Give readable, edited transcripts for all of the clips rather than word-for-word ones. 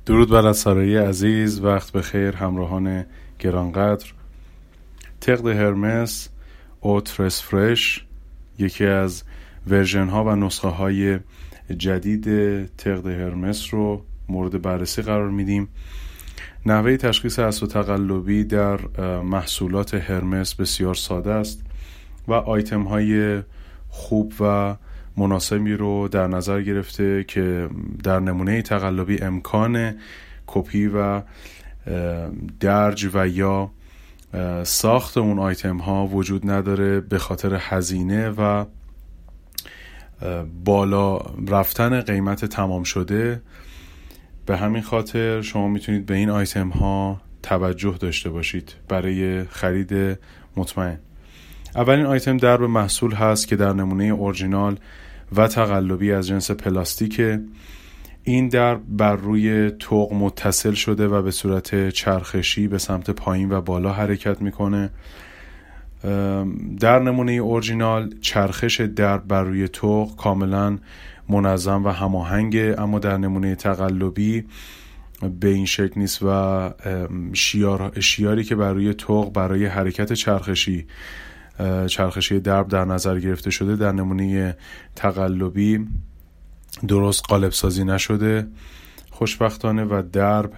درود بر اسارای عزیز، وقت بخیر همراهان گرانقدر. تقد هرمس اوترس فرش یکی از ورژن ها و نسخه های جدید تقد هرمس رو مورد بررسی قرار میدیم. نحوه تشخیص اصل تقلبی در محصولات هرمس بسیار ساده است و آیتم های خوب و مناسبی رو در نظر گرفته که در نمونه تقلبی امکان کپی و درج و یا ساخت اون آیتم ها وجود نداره به خاطر هزینه و بالا رفتن قیمت تمام شده. به همین خاطر شما میتونید به این آیتم ها توجه داشته باشید برای خرید مطمئن. اولین آیتم درب محصول هست که در نمونه اورجینال و تقلبی از جنس پلاستیکه. این درب بر روی طوق متصل شده و به صورت چرخشی به سمت پایین و بالا حرکت میکنه. در نمونه اورجینال چرخش درب بر روی طوق کاملا منظم و هماهنگه، اما در نمونه تقلبی به این شکل نیست و شیاری که بر روی طوق برای حرکت چرخشی درب در نظر گرفته شده در نمونه تقلبی درست قالب سازی نشده خوشبختانه و درب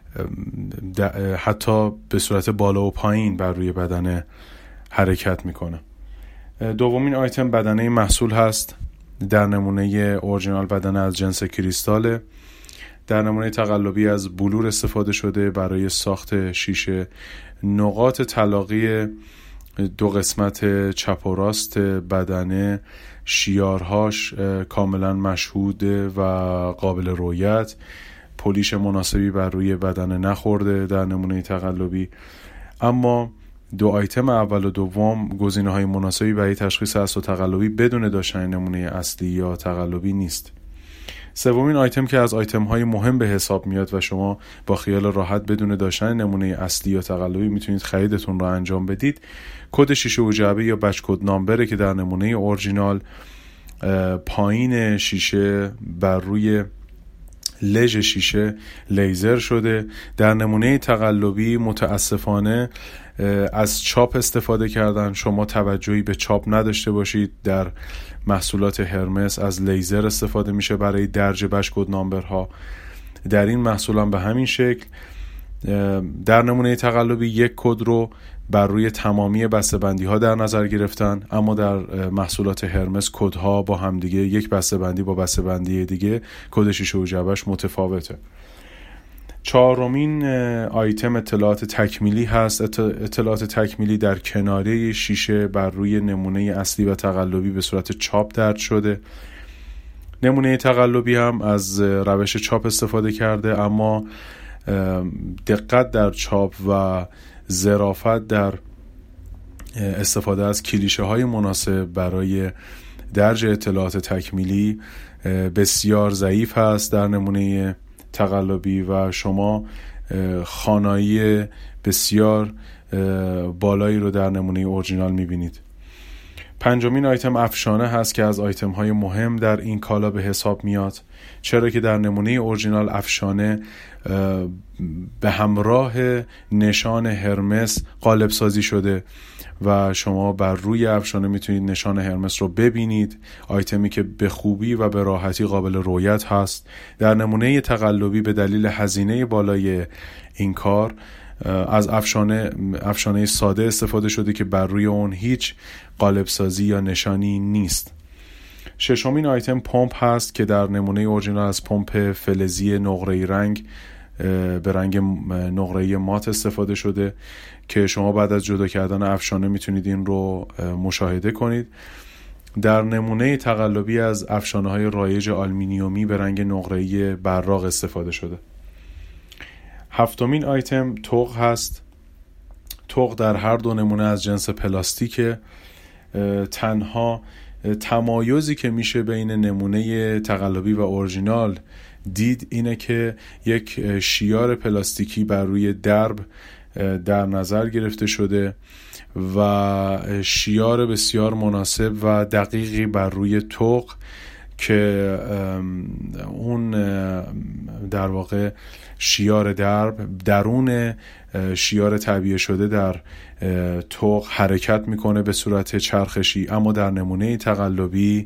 حتی به صورت بالا و پایین بر روی بدنه حرکت میکنه. دومین آیتم بدنه محصول هست. در نمونه اورجینال بدنه از جنس کریستاله. در نمونه تقلبی از بلور استفاده شده برای ساخت شیشه. نقاط تلاقی دو قسمت چپ و راست بدنه، شیارهاش کاملا مشهوده و قابل رؤیت. پولیش مناسبی بر روی بدنه نخورده در نمونه تقلبی، اما دو آیتم اول و دوم گزینه‌های مناسبی برای تشخیص اصل تقلبی بدون داشتن نمونه اصلی یا تقلبی نیست. سومین آیتم که از آیتم‌های مهم به حساب میاد و شما با خیال راحت بدون داشتن نمونه اصلی یا تقلبی میتونید خریدتون رو انجام بدید، کد شیشه و جعبه یا بچ کد نامبره که در نمونه اورجینال پایین شیشه بر روی لژ شیشه لیزر شده. در نمونه تقلبی متاسفانه از چاپ استفاده کردن. شما توجهی به چاپ نداشته باشید. در محصولات هرمس از لیزر استفاده میشه برای درج بچ کد نامبرها. در این محصول هم به همین شکل. در نمونه تقلبی یک کد رو بر روی تمامی بسته‌بندی ها در نظر گرفتن، اما در محصولات هرمس کدها با هم دیگه یک بسته‌بندی با بسته‌بندی دیگه کد شیشه و جعبه‌اش متفاوته. چهارمین آیتم اطلاعات تکمیلی هست. اطلاعات تکمیلی در کناره شیشه بر روی نمونه اصلی و تقلبی به صورت چاپ درج شده. نمونه تقلبی هم از روش چاپ استفاده کرده، اما دقت در چاپ و ظرافت در استفاده از کلیشه های مناسب برای درج اطلاعات تکمیلی بسیار ضعیف هست در نمونه تقلبی و شما خوانایی بسیار بالایی رو در نمونه اورجینال میبینید. پنجمین آیتم افشانه هست که از آیتم های مهم در این کالا به حساب میاد، چرا که در نمونه اورجینال افشانه به همراه نشان هرمس قالب سازی شده و شما بر روی افشانه میتونید نشان هرمس رو ببینید، آیتمی که به خوبی و به راحتی قابل رؤیت هست. در نمونه تقلبی به دلیل هزینه بالای این کار از افشانه ساده استفاده شده که بر روی اون هیچ قالب سازی یا نشانی نیست. ششمین آیتم پمپ هست که در نمونه اورجینال از پمپ فلزی نقره‌ای رنگ به رنگ نقره‌ای مات استفاده شده که شما بعد از جدا کردن افشانه میتونید این رو مشاهده کنید. در نمونه تقلبی از افشانه‌های رایج آلومینیومی به رنگ نقره‌ای براق استفاده شده. هفتمین آیتم طوق هست. طوق در هر دو نمونه از جنس پلاستیکه. تنها تمایزی که میشه بین نمونه تقلبی و اورجینال دید اینه که یک شیار پلاستیکی بر روی درب در نظر گرفته شده و شیار بسیار مناسب و دقیقی بر روی طوق که اون در واقع شیار درب درون شیار تعبیه شده در طوق حرکت میکنه به صورت چرخشی، اما در نمونه تقلبی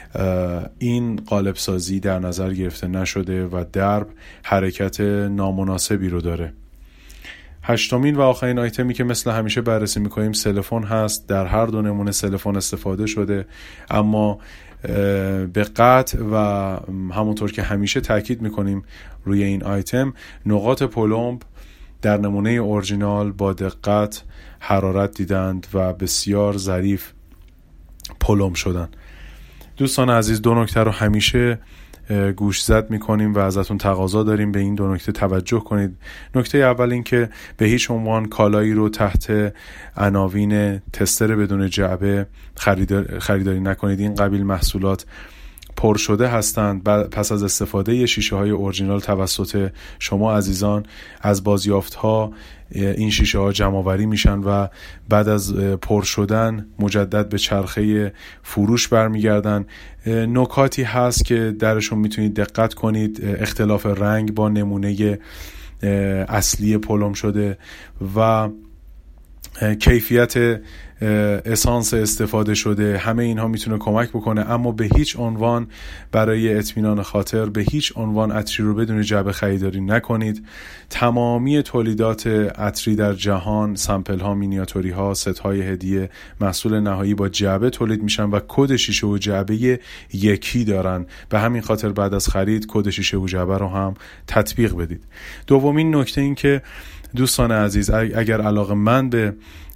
این قالب سازی در نظر گرفته نشده و درب حرکت نامناسبی رو داره. هشتمین و آخرین آیتمی که مثل همیشه بررسی میکنیم سلفون هست. در هر دو نمونه سلفون استفاده شده، اما به قطع و همونطور که همیشه تاکید میکنیم روی این آیتم، نقاط پلمب در نمونه اورجینال با دقت حرارت دیدند و بسیار ظریف پلمب شدن. دوستان عزیز، دو نکته رو همیشه گوش زد میکنیم و ازتون تقاضا داریم به این دو نکته توجه کنید. نکته اول این که به هیچ عنوان کالایی رو تحت عناوین تستر بدون جعبه خریداری نکنید. این قبیل محصولات پر شده هستند. پس از استفاده شیشه های اورجینال توسط شما عزیزان از بازیافت ها این شیشه ها جمع آوری میشن و بعد از پر شدن مجدد به چرخه فروش برمیگردن. نکاتی هست که درشون میتونید دقت کنید: اختلاف رنگ با نمونه اصلی پلم شده و کیفیت اسانس استفاده شده. همه اینها میتونه کمک بکنه، اما به هیچ عنوان برای اطمینان خاطر به هیچ عنوان عطری رو بدون جعبه خریداری نکنید. تمامی تولیدات عطری در جهان، سامپل ها، مینیاتوری ها، ست های هدیه، محصول نهایی با جعبه تولید میشن و کد شیشه و جعبه یکی دارن. به همین خاطر بعد از خرید کد شیشه و جعبه رو هم تطبیق بدید. دومین نکته این که دوستان عزیز، اگر علاقه‌مند به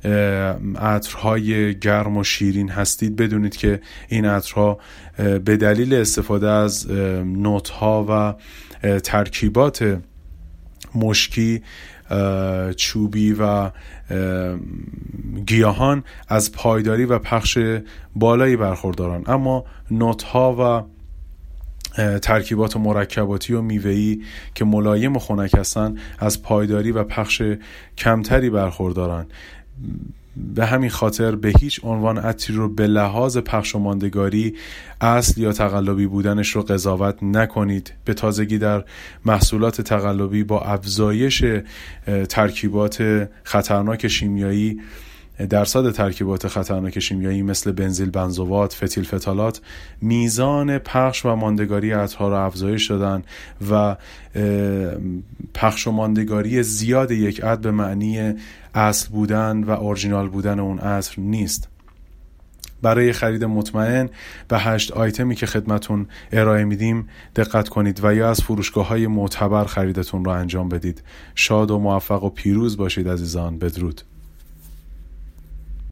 عطرهای گرم و شیرین هستید، بدونید که این عطرها به دلیل استفاده از نوت‌ها و ترکیبات مشکی، چوبی و گیاهان از پایداری و پخش بالایی برخوردارن، اما نوت‌ها و ترکیبات مرکباتی و میوه‌ای که ملایم و خنک هستن از پایداری و پخش کمتری برخوردارن. به همین خاطر به هیچ عنوان عطری رو به لحاظ پخش و ماندگاری اصل یا تقلبی بودنش رو قضاوت نکنید. به تازگی در محصولات تقلبی با افزایش ترکیبات خطرناک شیمیایی، درصد ترکیبات خطرناک شیمیایی مثل بنزیل بنزوات، فتیل فتالات، میزان پخش و ماندگاری عطرها را افزایش دادن و پخش و ماندگاری زیاد یک عطر به معنی اصل بودن و اورجینال بودن اون عطر نیست. برای خرید مطمئن به 8 آیتمی که خدمتون ارائه میدیم دقت کنید و یا از فروشگاه‌های معتبر خریدتون را انجام بدید. شاد و موفق و پیروز باشید عزیزان. بدرود.